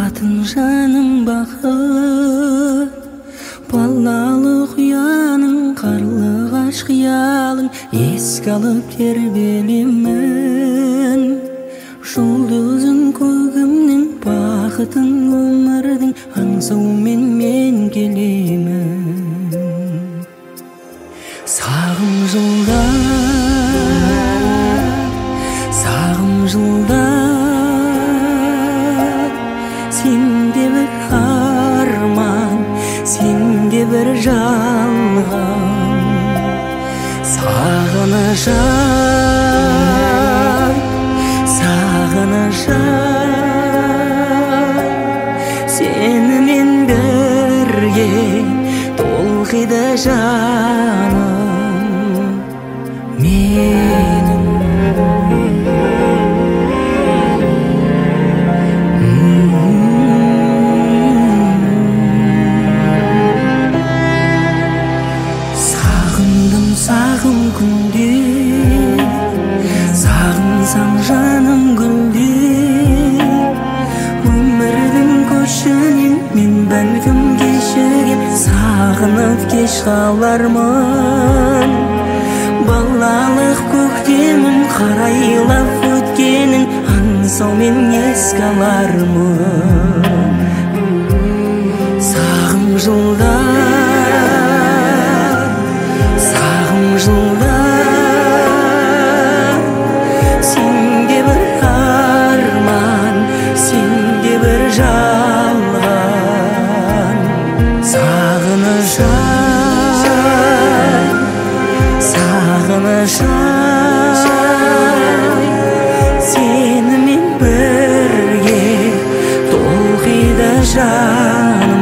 Атын жаным бақыт, балалық ұяның, қарлығаш қиялың еске алып тербелемін. Жұлдызын көгімнің, бақытын өмірдің аңсаумен мен келемін. Сағым жылдар, сенде бір арман, сенде бір жалған. Сағынышай, сенімен бірге толқиды жаным менің. Сағындым сағым күнде, сағынсаң жаным гүлде. Өмірдің көшінен мен бәлкім кешігем, сағынып кеш қалармын. Балалық көктемім қарайлап өткенің аңсаумен еске алармын. Сағым жылдар, сенде бір арман, сенде бір жалған. Сағынышай, сенімен бірге толқиды жаным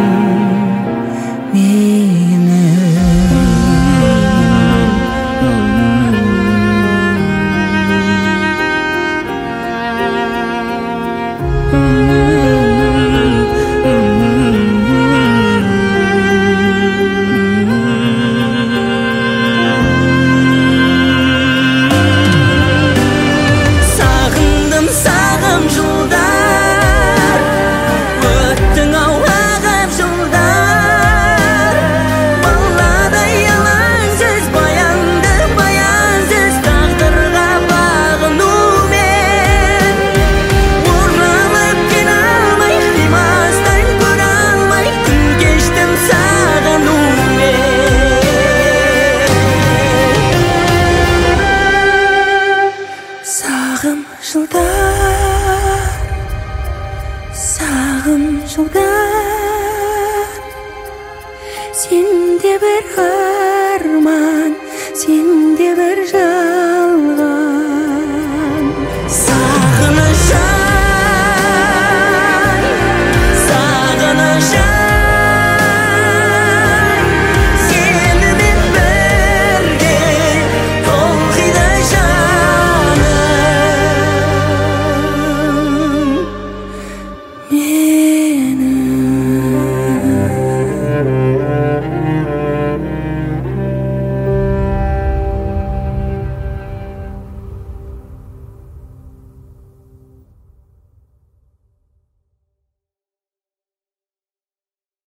Сағым жылдар, сенде бір арман, сенде бір